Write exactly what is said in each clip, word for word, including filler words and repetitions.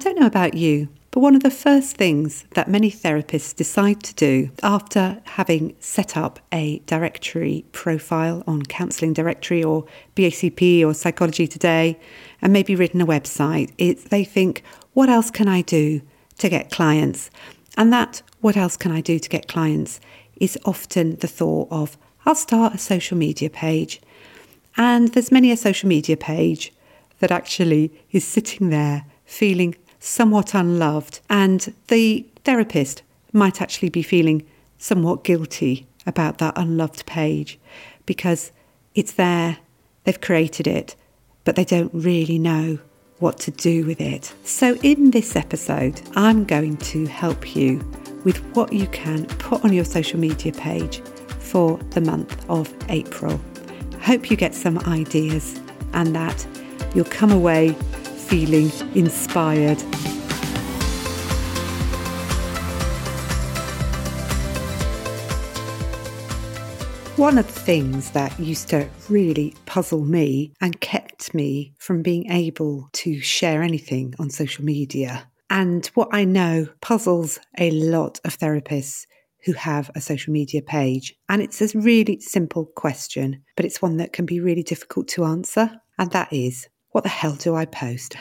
don't know about you, but one of the first things that many therapists decide to do after having set up a directory profile on Counselling Directory or B A C P or Psychology Today, and maybe written a website, is they think, what else can I do to get clients? And that, what else can I do to get clients, is often the thought of, I'll start a social media page. And there's many a social media page that actually is sitting there feeling somewhat unloved, and the therapist might actually be feeling somewhat guilty about that unloved page because it's there, they've created it, but they don't really know what to do with it. So in this episode, I'm going to help you with what you can put on your social media page for the month of April. I hope you get some ideas and that you'll come away feeling inspired. One of the things that used to really puzzle me and kept me from being able to share anything on social media, and what I know puzzles a lot of therapists who have a social media page, and it's a really simple question, but it's one that can be really difficult to answer, and that is, what the hell do I post?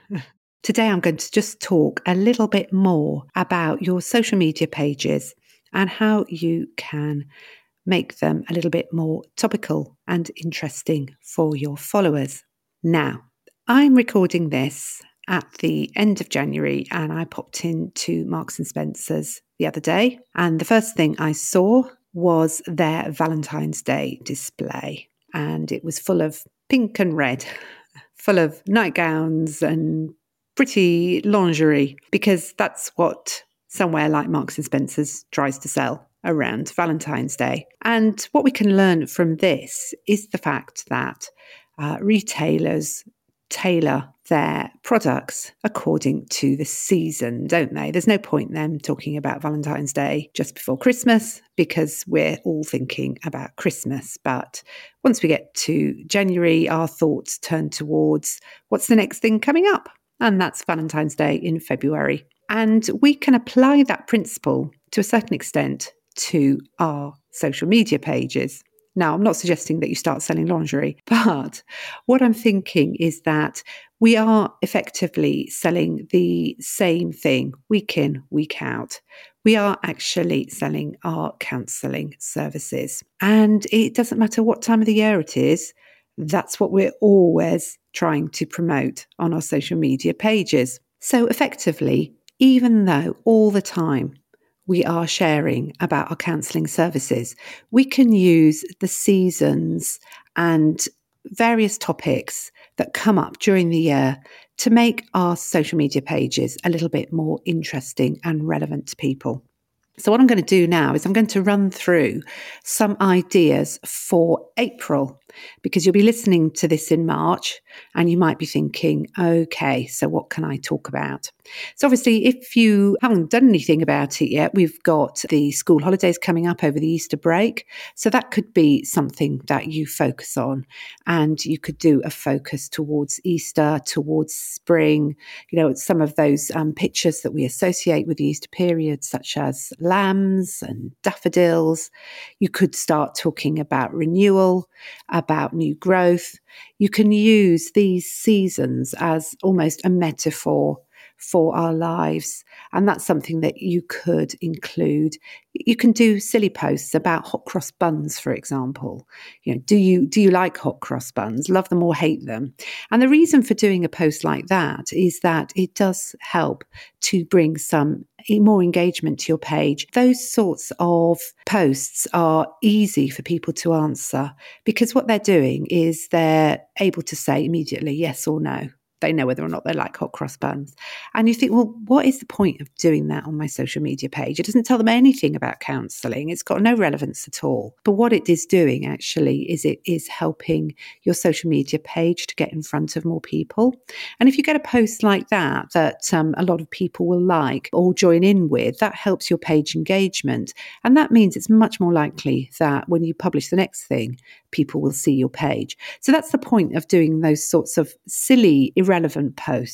Today I'm going to just talk a little bit more about your social media pages and how you can make them a little bit more topical and interesting for your followers. Now, I'm recording this at the end of January, and I popped into Marks and Spencer's the other day, and the first thing I saw was their Valentine's Day display, and it was full of pink and red, full of nightgowns and pretty lingerie, because that's what somewhere like Marks and Spencer's tries to sell around Valentine's Day. And what we can learn from this is the fact that uh, retailers tailor their products according to the season, don't they? There's no point in them talking about Valentine's Day just before Christmas because we're all thinking about Christmas. But once we get to January, our thoughts turn towards what's the next thing coming up? And that's Valentine's Day in February. And we can apply that principle to a certain extent to our social media pages. Now, I'm not suggesting that you start selling lingerie, but what I'm thinking is that we are effectively selling the same thing week in, week out. We are actually selling our counselling services. And it doesn't matter what time of the year it is, that's what we're always trying to promote on our social media pages. So effectively, even though all the time we are sharing about our counselling services, we can use the seasons and various topics that come up during the year to make our social media pages a little bit more interesting and relevant to people. So what I'm going to do now is I'm going to run through some ideas for April, because you'll be listening to this in March and you might be thinking, okay, so what can I talk about? So obviously, if you haven't done anything about it yet, we've got the school holidays coming up over the Easter break. So that could be something that you focus on, and you could do a focus towards Easter, towards spring, you know, some of those um, pictures that we associate with the Easter period, such as lambs and daffodils. You could start talking about renewal, about new growth. You can use these seasons as almost a metaphor for our lives. And that's something that you could include. You can do silly posts about hot cross buns, for example. You know, do you do you like hot cross buns? Love them or hate them? And the reason for doing a post like that is that it does help to bring some more engagement to your page. Those sorts of posts are easy for people to answer because what they're doing is they're able to say immediately yes or no. They know whether or not they like hot cross buns. And you think, well, what is the point of doing that on my social media page? It doesn't tell them anything about counselling. It's got no relevance at all. But what it is doing actually is it is helping your social media page to get in front of more people. And if you get a post like that, that um, a lot of people will like or join in with, that helps your page engagement. And that means it's much more likely that when you publish the next thing, people will see your page. So that's the point of doing those sorts of silly, irrelevant posts.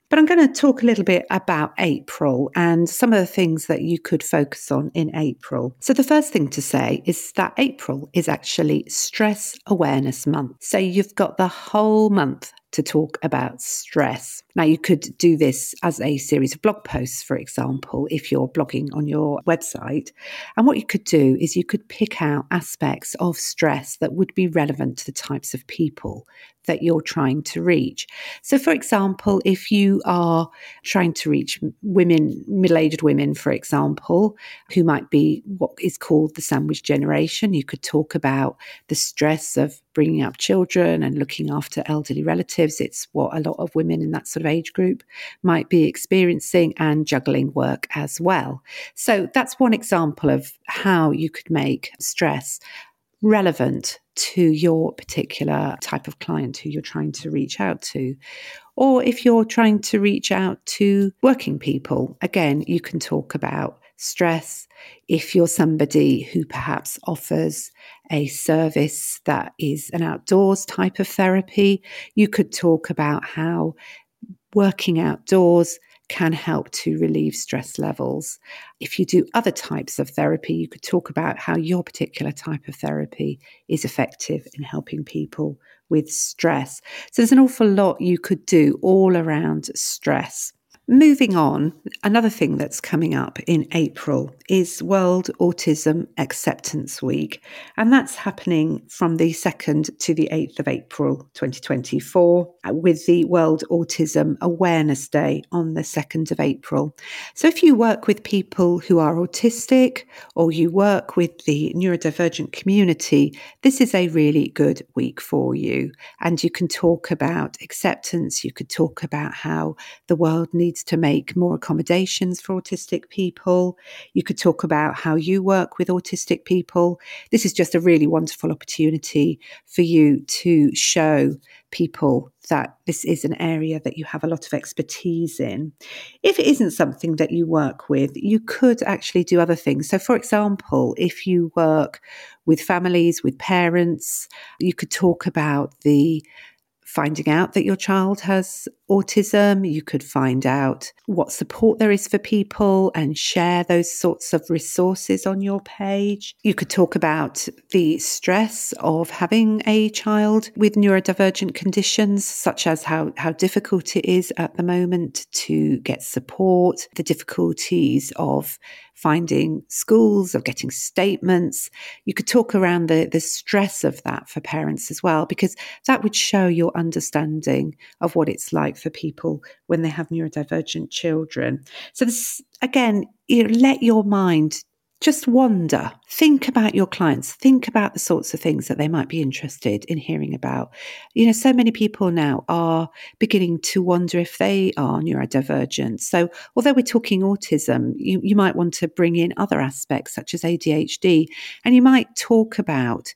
But I'm going to talk a little bit about April and some of the things that you could focus on in April. So the first thing to say is that April is actually Stress Awareness Month. So you've got the whole month to talk about stress. Now, you could do this as a series of blog posts, for example, if you're blogging on your website. And what you could do is you could pick out aspects of stress that would be relevant to the types of people that you're trying to reach. So, for example, if you are trying to reach women, middle-aged women, for example, who might be what is called the sandwich generation, you could talk about the stress of bringing up children and looking after elderly relatives. It's what a lot of women in that sort of age group might be experiencing, and juggling work as well. So that's one example of how you could make stress relevant to your particular type of client who you're trying to reach out to. Or if you're trying to reach out to working people, again, you can talk about stress. If you're somebody who perhaps offers a service that is an outdoors type of therapy, you could talk about how working outdoors can help to relieve stress levels. If you do other types of therapy, you could talk about how your particular type of therapy is effective in helping people with stress. So there's an awful lot you could do all around stress. Moving on, another thing that's coming up in April is World Autism Acceptance Week, and that's happening from the second to the eighth of April twenty twenty-four, with the World Autism Awareness Day on the second of April. So if you work with people who are autistic, or you work with the neurodivergent community, this is a really good week for you. And you can talk about acceptance, you could talk about how the world needs to make more accommodations for autistic people. You could talk about how you work with autistic people. This is just a really wonderful opportunity for you to show people that this is an area that you have a lot of expertise in. If it isn't something that you work with, you could actually do other things. So, for example, if you work with families, with parents, you could talk about the finding out that your child has autism. You could find out what support there is for people and share those sorts of resources on your page. You could talk about the stress of having a child with neurodivergent conditions, such as how, how difficult it is at the moment to get support, the difficulties of finding schools, of getting statements. You could talk around the, the stress of that for parents as well, because that would show your understanding of what it's like for people when they have neurodivergent children. So this, again, you know, let your mind just wander. Think about your clients. Think about the sorts of things that they might be interested in hearing about. You know, so many people now are beginning to wonder if they are neurodivergent. So although we're talking autism, you, you might want to bring in other aspects such as A D H D, and you might talk about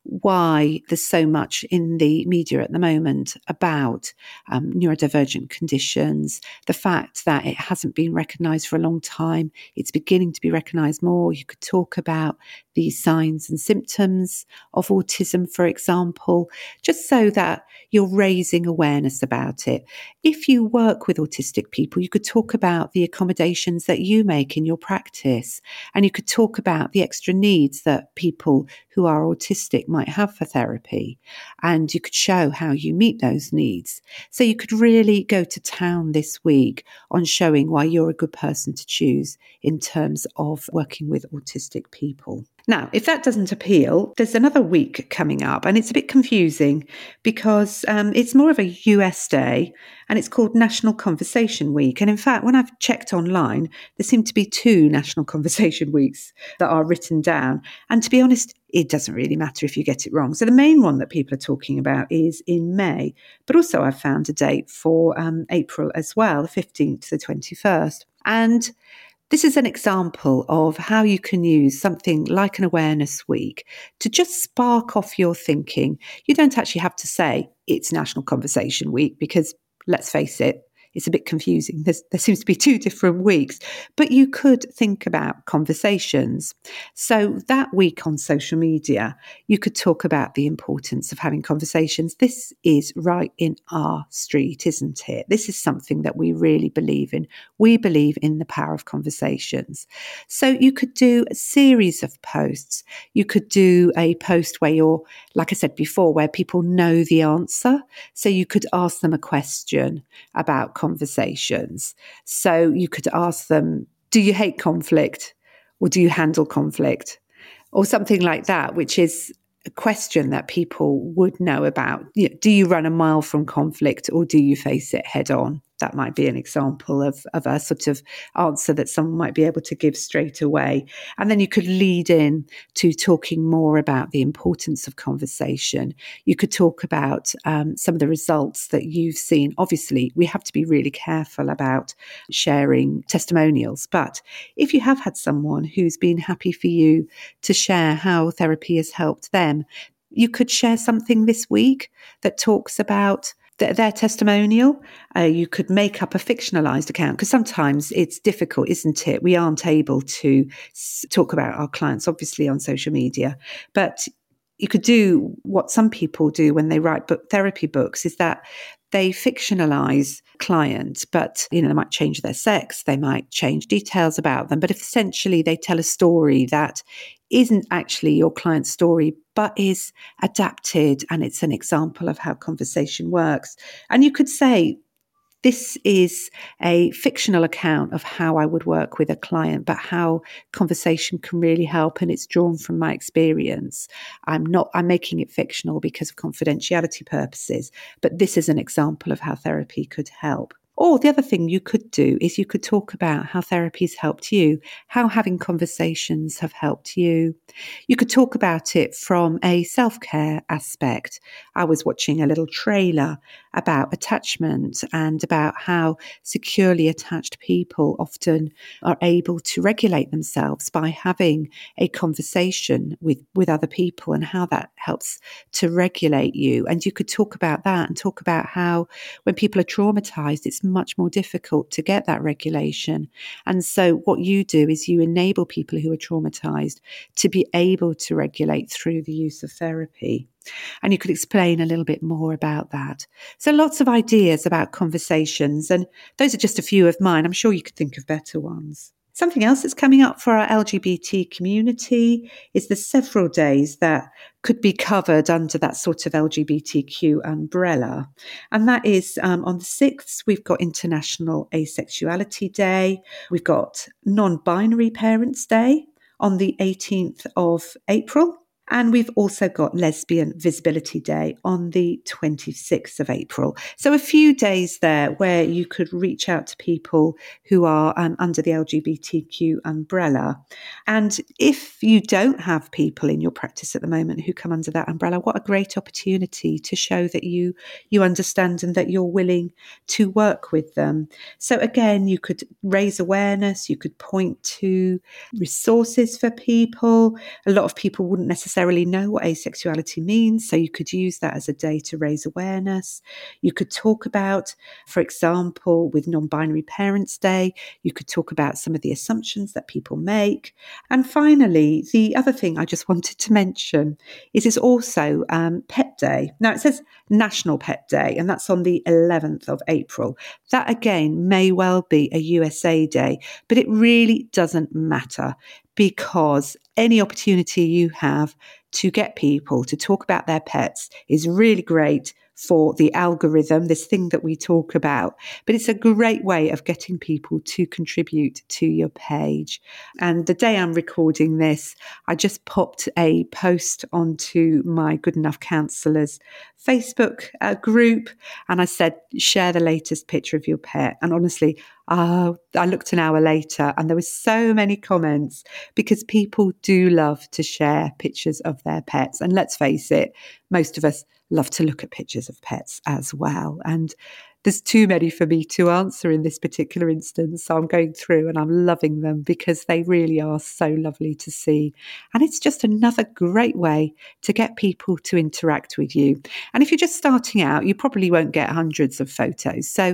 why there's so much in the media at the moment about um, neurodivergent conditions, the fact that it hasn't been recognised for a long time, it's beginning to be recognised more. You could talk about the signs and symptoms of autism, for example, just so that you're raising awareness about it. If you work with autistic people, you could talk about the accommodations that you make in your practice, and you could talk about the extra needs that people who are autistic might have for therapy, and you could show how you meet those needs. So you could really go to town this week on showing why you're a good person to choose in terms of working with autistic people. Now, if that doesn't appeal, there's another week coming up, and it's a bit confusing because um, it's more of a U S day, and it's called National Conversation Week. And in fact, when I've checked online, there seem to be two National Conversation Weeks that are written down. And to be honest, it doesn't really matter if you get it wrong. So the main one that people are talking about is in May, but also I've found a date for um, April as well, the fifteenth to the twenty-first. And this is an example of how you can use something like an awareness week to just spark off your thinking. You don't actually have to say it's National Conversation Week because, let's face it, it's a bit confusing. There's, there seems to be two different weeks, but you could think about conversations. So that week on social media, you could talk about the importance of having conversations. This is right in our street, isn't it? This is something that we really believe in. We believe in the power of conversations. So you could do a series of posts. You could do a post where you're, like I said before, where people know the answer. So you could ask them a question about conversations. So you could ask them, do you hate conflict or do you handle conflict? Or something like that, which is a question that people would know about. You know, do you run a mile from conflict or do you face it head on? That might be an example of, of a sort of answer that someone might be able to give straight away. And then you could lead in to talking more about the importance of conversation. You could talk about um, some of the results that you've seen. Obviously, we have to be really careful about sharing testimonials. But if you have had someone who's been happy for you to share how therapy has helped them, you could share something this week that talks about their testimonial. Uh, you could make up a fictionalized account, because sometimes it's difficult, isn't it? We aren't able to s- talk about our clients, obviously, on social media. But you could do what some people do when they write book therapy books, is that they fictionalize clients, but you know, they might change their sex, they might change details about them, but essentially they tell a story that isn't actually your client's story, but is adapted, and it's an example of how conversation works. And you could say, this is a fictional account of how I would work with a client, but how conversation can really help, and it's drawn from my experience. I'm not, I'm making it fictional because of confidentiality purposes, but this is an example of how therapy could help. Or the other thing you could do is you could talk about how therapy has helped you, how having conversations have helped you. You could talk about it from a self-care aspect. I was watching a little trailer about attachment and about how securely attached people often are able to regulate themselves by having a conversation with, with other people, and how that helps to regulate you. And you could talk about that and talk about how when people are traumatized, it's much more difficult to get that regulation. And so what you do is you enable people who are traumatized to be able to regulate through the use of therapy. And you could explain a little bit more about that. So lots of ideas about conversations, and those are just a few of mine. I'm sure you could think of better ones. Something else that's coming up for our L G B T community is the several days that could be covered under that sort of L G B T Q umbrella. And that is um, on the sixth, we've got International Asexuality Day. We've got Non-Binary Parents Day on the eighteenth of April. And we've also got Lesbian Visibility Day on the twenty-sixth of April. So a few days there where you could reach out to people who are um, under the L G B T Q umbrella. And if you don't have people in your practice at the moment who come under that umbrella, what a great opportunity to show that you, you understand and that you're willing to work with them. So again, you could raise awareness, you could point to resources for people. A lot of people wouldn't necessarily know what asexuality means, so you could use that as a day to raise awareness. You could talk about, for example, with Non-Binary Parents Day, you could talk about some of the assumptions that people make. And finally, the other thing I just wanted to mention is it's also um, Pet Day. Now it says National Pet Day, and that's on the eleventh of April. That again may well be a U S A Day, but it really doesn't matter, because any opportunity you have to get people to talk about their pets is really great for the algorithm, this thing that we talk about. But it's a great way of getting people to contribute to your page. And the day I'm recording this, I just popped a post onto my Good Enough Counsellors Facebook uh, group, and I said, share the latest picture of your pet. And honestly, uh, I looked an hour later and there were so many comments, because people do love to share pictures of their pets. And let's face it, most of us love to look at pictures of pets as well. And there's too many for me to answer in this particular instance. So I'm going through and I'm loving them, because they really are so lovely to see. And it's just another great way to get people to interact with you. And if you're just starting out, you probably won't get hundreds of photos. So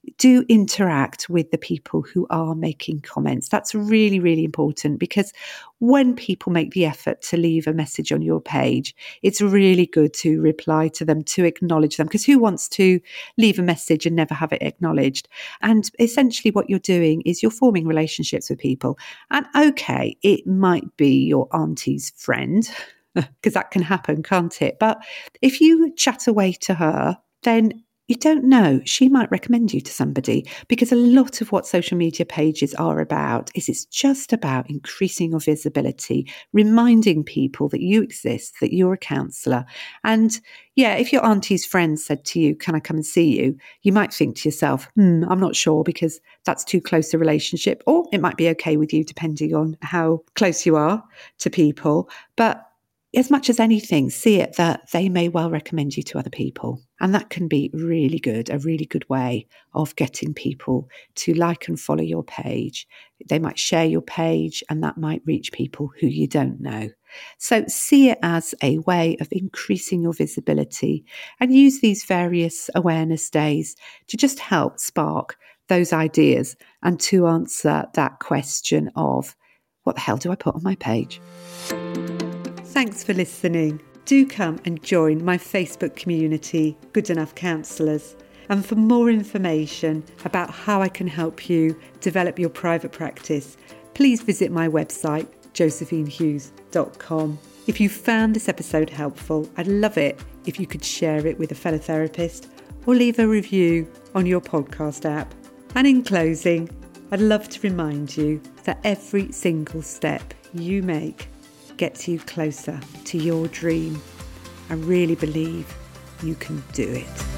do interact with the people who are making comments. That's really, really important, because when people make the effort to leave a message on your page, it's really good to reply to them, to acknowledge them, because who wants to leave a message and never have it acknowledged? And essentially what you're doing is you're forming relationships with people. And okay, it might be your auntie's friend, because that can happen, can't it? But if you chat away to her, then you don't know, she might recommend you to somebody, because a lot of what social media pages are about is it's just about increasing your visibility, reminding people that you exist, that you're a counsellor. And yeah, if your auntie's friend said to you, can I come and see you? You might think to yourself, hmm, I'm not sure, because that's too close a relationship, or it might be okay with you depending on how close you are to people. But as much as anything, see it that they may well recommend you to other people. And that can be really good, a really good way of getting people to like and follow your page. They might share your page, and that might reach people who you don't know. So see it as a way of increasing your visibility, and use these various awareness days to just help spark those ideas and to answer that question of, what the hell do I put on my page? Thanks for listening. Do come and join my Facebook community, Good Enough Counsellors. And for more information about how I can help you develop your private practice, please visit my website, josephine hughes dot com. If you found this episode helpful, I'd love it if you could share it with a fellow therapist or leave a review on your podcast app. And in closing, I'd love to remind you that every single step you make gets you closer to your dream. I really believe you can do it.